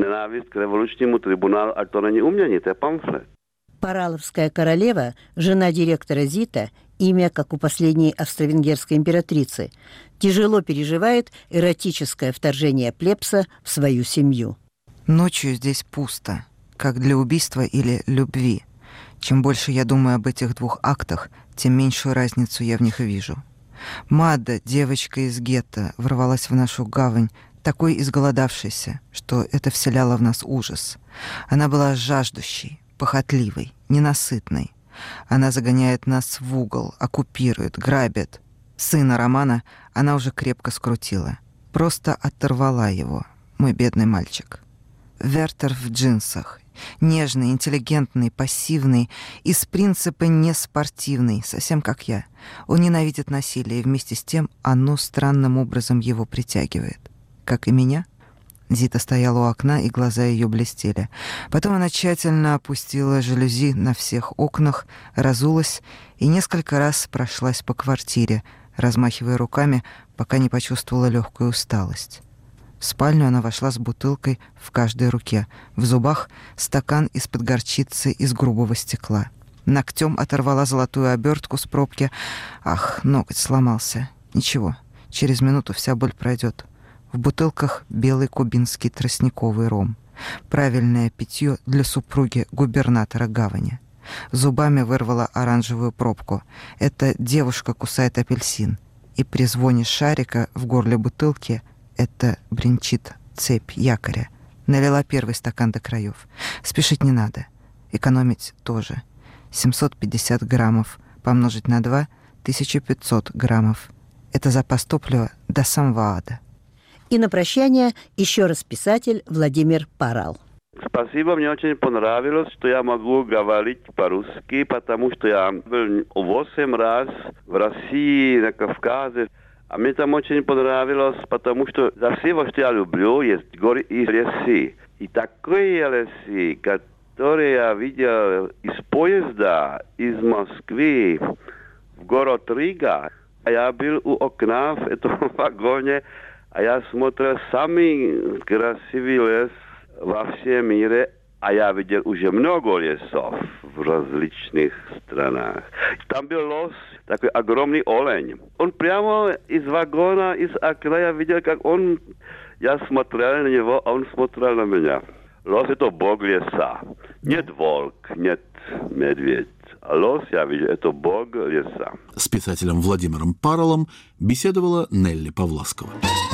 Параловская королева, жена директора Зита, имя, как у последней австро-венгерской императрицы, тяжело переживает эротическое вторжение плебса в свою семью. Ночью здесь пусто, как для убийства или любви. Чем больше я думаю об этих двух актах, тем меньшую разницу я в них вижу. Мада, девочка из гетто, ворвалась в нашу гавань, такой изголодавшейся, что это вселяло в нас ужас. Она была жаждущей, похотливой, ненасытной. Она загоняет нас в угол, оккупирует, грабит. Сына Романа она уже крепко скрутила. Просто оторвала его, мой бедный мальчик. Вертер в джинсах. Нежный, интеллигентный, пассивный, из принципа неспортивный, совсем как я. Он ненавидит насилие, и вместе с тем оно странным образом его притягивает. Как и меня. Зита стояла у окна, и глаза ее блестели. Потом она тщательно опустила жалюзи на всех окнах, разулась и несколько раз прошлась по квартире, размахивая руками, пока не почувствовала легкую усталость. В спальню она вошла с бутылкой в каждой руке. В зубах стакан из-под горчицы из грубого стекла. Ногтем оторвала золотую обертку с пробки. Ах, ноготь сломался. Ничего, через минуту вся боль пройдет. В бутылках белый кубинский тростниковый ром. Правильное питье для супруги губернатора гавани. Зубами вырвала оранжевую пробку. Эта девушка кусает апельсин. И при звоне шарика в горле бутылки это бренчит цепь якоря. Налила первый стакан до краев. Спешить не надо. Экономить тоже. семьсот пятьдесят граммов помножить на два — тысяча пятьсот граммов. Это запас топлива до самого ада. И на прощание еще раз писатель Владимир Парал. Спасибо, мне очень понравилось, что я могу говорить по-русски, потому что я был восемь раз в России, на Кавказе. А мне там очень понравилось, потому что за всего, что я люблю, есть горы и лесы. И такие лесы, которые я видел из поезда из Москвы в город Рига. А я был у окна в этом вагоне, а я смотрел самый красивый лес во всем мире, а я видел уже много лесов в различных странах. Там был лос, такой огромный олень. Он прямо из вагона, из окна, я видел, как он... Я смотрел на него, а он смотрел на меня. Лос — это бог леса. Нет волк, нет медведь. А лос, я вижу, это бог леса. С писателем Владимиром Паралом беседовала Нелли Павласкова.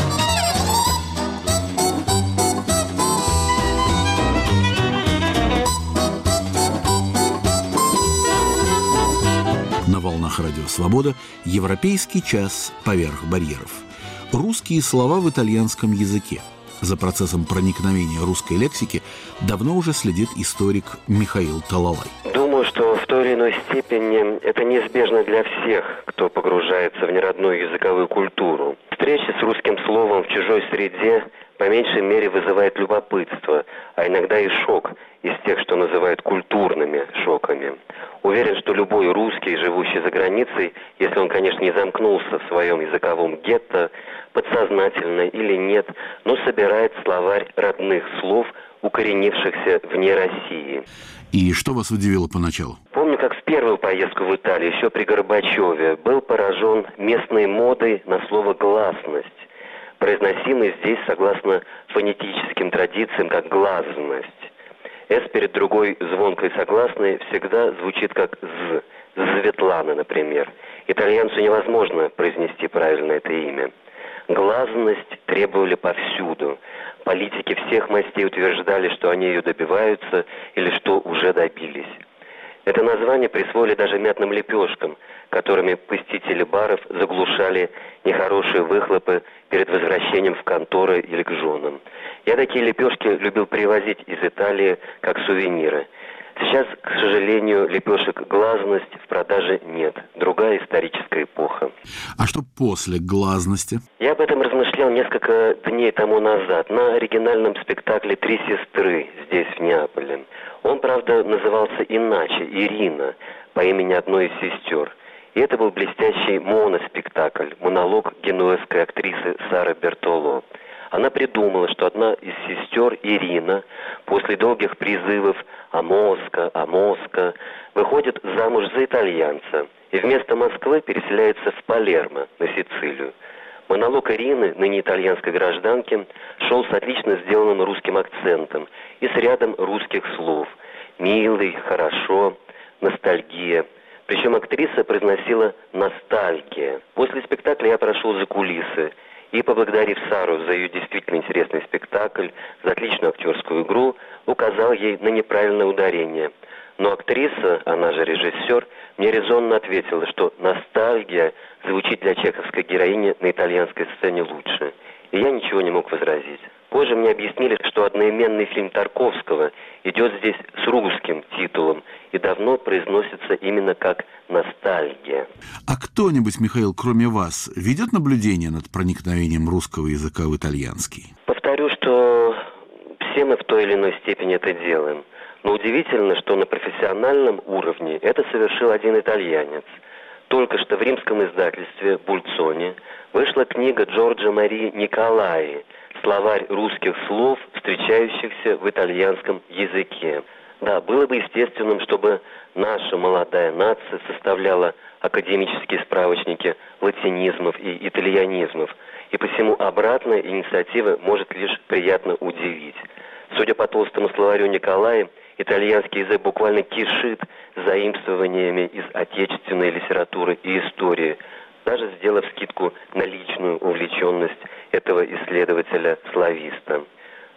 На волнах Радио Свобода «Европейский час поверх барьеров». Русские слова в итальянском языке. За процессом проникновения русской лексики давно уже следит историк Михаил Талалай. Думаю, что в той или иной степени это неизбежно для всех, кто погружается в неродную языковую культуру. Встреча с русским словом в чужой среде по меньшей мере вызывает любопытство, а иногда и шок из тех, что называют культурными шоками. Уверен, что любой русский, живущий за границей, если он, конечно, не замкнулся в своем языковом гетто, подсознательно или нет, но собирает словарь родных слов, укоренившихся вне России. И что вас удивило поначалу? Помню, как в первую поездку в Италию, еще при Горбачеве, был поражен местной модой на слово «гласность», произносимый здесь согласно фонетическим традициям как «глазность». «С» перед другой звонкой согласной всегда звучит как «з». Светлана, например. Итальянцу невозможно произнести правильно это имя. Глазность требовали повсюду. Политики всех мастей утверждали, что они ее добиваются или что уже добились. Это название присвоили даже мятным лепешкам, которыми посетители баров заглушали нехорошие выхлопы перед возвращением в конторы или к женам. Я такие лепешки любил привозить из Италии как сувениры. Сейчас, к сожалению, лепешек «глазность» в продаже нет. Другая историческая эпоха. А что после «глазности»? Я об этом размышлял несколько дней тому назад на оригинальном спектакле «Три сестры» здесь, в Неаполе. Он, правда, назывался иначе – «Ирина», по имени одной из сестер. И это был блестящий моноспектакль, монолог генуэзской актрисы Сары Бертоло. Она придумала, что одна из сестер, Ирина, после долгих призывов «Амоска, Амоска», выходит замуж за итальянца и вместо Москвы переселяется в Палермо, на Сицилию. Монолог Ирины, ныне итальянской гражданки, шел с отлично сделанным русским акцентом и с рядом русских слов. «Милый», «хорошо», «ностальгия». Причем актриса произносила «ностальгия». После спектакля я прошел за кулисы и, поблагодарив Сару за ее действительно интересный спектакль, за отличную актерскую игру, указал ей на неправильное ударение. Но актриса, она же режиссер, мне резонно ответила, что ностальгия звучит для чеховской героини на итальянской сцене лучше. И я ничего не мог возразить. Позже мне объяснили, что одноименный фильм Тарковского идет здесь с русским титулом и давно произносится именно как «ностальгия». А кто-нибудь, Михаил, кроме вас, ведет наблюдение над проникновением русского языка в итальянский? Повторю, что все мы в той или иной степени это делаем. Но удивительно, что на профессиональном уровне это совершил один итальянец. Только что в римском издательстве «Бульцони» вышла книга Джорджо Марии Николаи «Словарь русских слов, встречающихся в итальянском языке». Да, было бы естественным, чтобы наша молодая нация составляла академические справочники латинизмов и итальянизмов, и посему обратная инициатива может лишь приятно удивить. Судя по толстому словарю Николая, итальянский язык буквально кишит заимствованиями из отечественной литературы и истории, даже сделав скидку на личную увлеченность этого исследователя-слависта.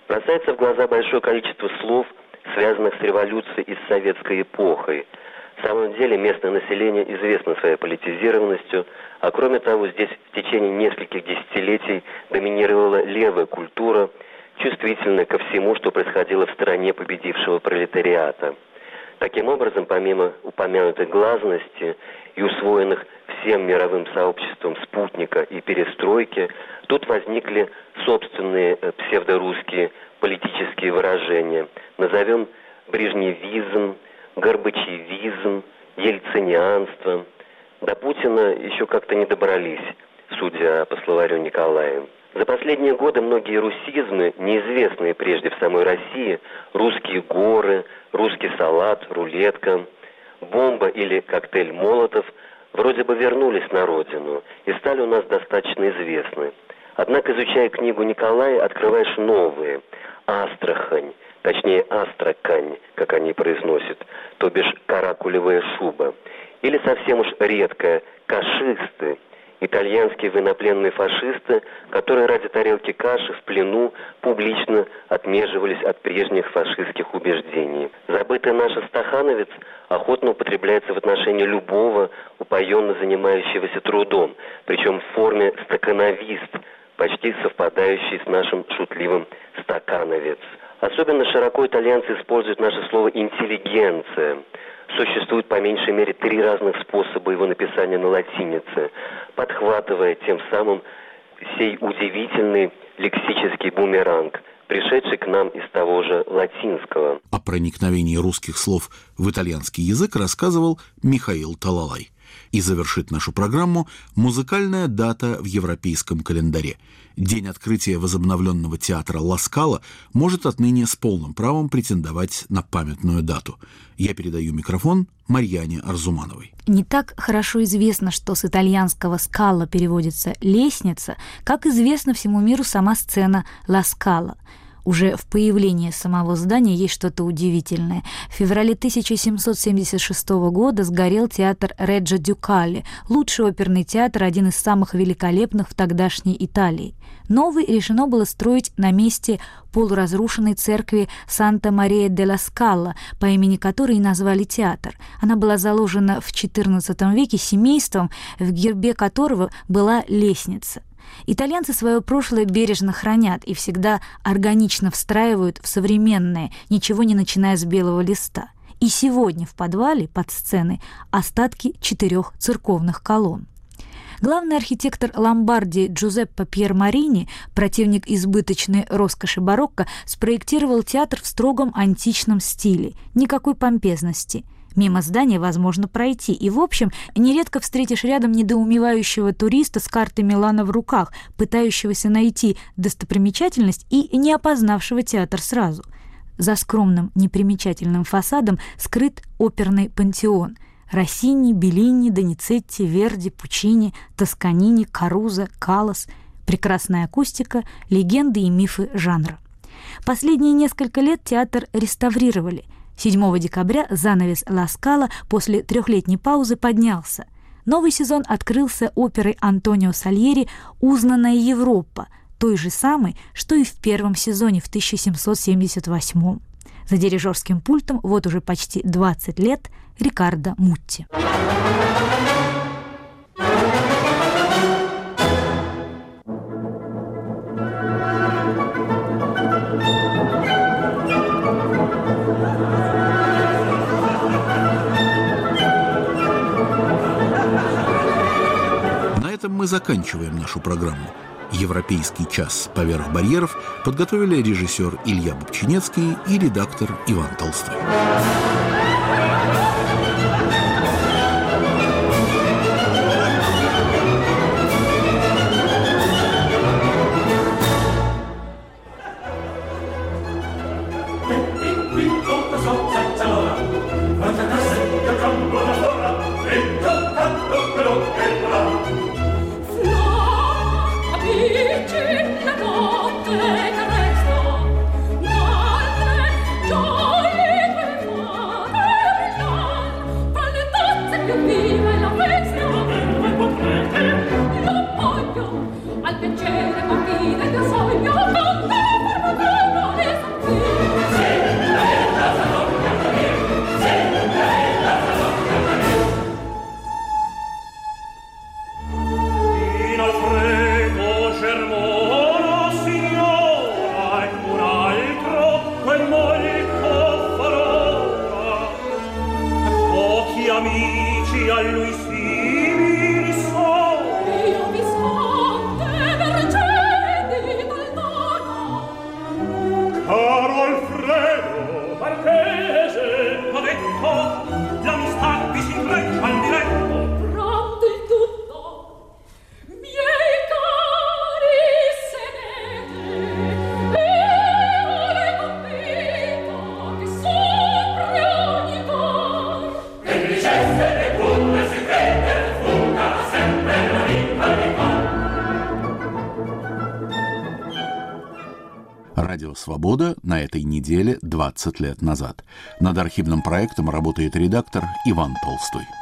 Бросается в глаза большое количество слов, связанных с революцией и с советской эпохой. В самом деле местное население известно своей политизированностью, а кроме того, здесь в течение нескольких десятилетий доминировала левая культура, чувствительная ко всему, что происходило в стране победившего пролетариата. Таким образом, помимо упомянутой гласности и усвоенных всем мировым сообществом спутника и перестройки, тут возникли собственные псевдорусские политические выражения. Назовем брежневизм, горбачевизм, ельцинианство. До Путина еще как-то не добрались, судя по словарю Николая. За последние годы многие русизмы, неизвестные прежде в самой России, русские горы, русский салат, рулетка, бомба или коктейль Молотов, вроде бы вернулись на родину и стали у нас достаточно известны. Однако, изучая книгу Николая, открываешь новые. Астрахань, точнее Астракань, как они произносят, то бишь каракулевая шуба. Или совсем уж редкое кашисты, итальянские военнопленные фашисты, которые ради тарелки каши в плену публично отмеживались от прежних фашистских убеждений. Забытый наш стахановец охотно употребляется в отношении любого упоенно занимающегося трудом, причем в форме стакановист, почти совпадающий с нашим шутливым стакановец. Особенно широко итальянцы используют наше слово «интеллигенция». Существует по меньшей мере три разных способа его написания на латинице, подхватывая тем самым сей удивительный лексический бумеранг, пришедший к нам из того же латинского. О проникновении русских слов в итальянский язык рассказывал Михаил Талалай. И завершит нашу программу музыкальная дата в европейском календаре. День открытия возобновленного театра «Ла Скала» может отныне с полным правом претендовать на памятную дату. Я передаю микрофон Марьяне Арзумановой. Не так хорошо известно, что с итальянского «скала» переводится «лестница», как известно всему миру сама сцена «Ла Скала». Уже в появлении самого здания есть что-то удивительное. В феврале тысяча семьсот семьдесят шестого года сгорел театр Реджо Дюкале, лучший оперный театр, один из самых великолепных в тогдашней Италии. Новый решено было строить на месте полуразрушенной церкви Санта-Мария-де-ла-Скала, по имени которой и назвали театр. Она была заложена в четырнадцатом веке семейством, в гербе которого была лестница. Итальянцы свое прошлое бережно хранят и всегда органично встраивают в современное, ничего не начиная с белого листа. И сегодня в подвале под сценой остатки четырех церковных колонн. Главный архитектор Ломбардии Джузеппе Пьермарини, противник избыточной роскоши барокко, спроектировал театр в строгом античном стиле, никакой помпезности. Мимо здания возможно пройти, и, в общем, нередко встретишь рядом недоумевающего туриста с картой Милана в руках, пытающегося найти достопримечательность и не опознавшего театр сразу. За скромным непримечательным фасадом скрыт оперный пантеон. Россини, Беллини, Доницетти, Верди, Пучини, Тосканини, Карузо, Каллас, прекрасная акустика, легенды и мифы жанра. Последние несколько лет театр реставрировали. седьмого декабря занавес «Ла Скала» после трехлетней паузы поднялся. Новый сезон открылся оперой Антонио Сальери «Узнанная Европа», той же самой, что и в первом сезоне в тысяча семьсот семьдесят восьмом. За дирижерским пультом вот уже почти двадцать лет Риккардо Мутти. На этом мы заканчиваем нашу программу. «Европейский час поверх барьеров» подготовили режиссер Илья Бобчинецкий и редактор Иван Толстой. Al piacere, ma fine, che sogno, con te, per poterlo Радио «Свобода» на этой неделе двадцать лет назад. Над архивным проектом работает редактор Иван Толстой.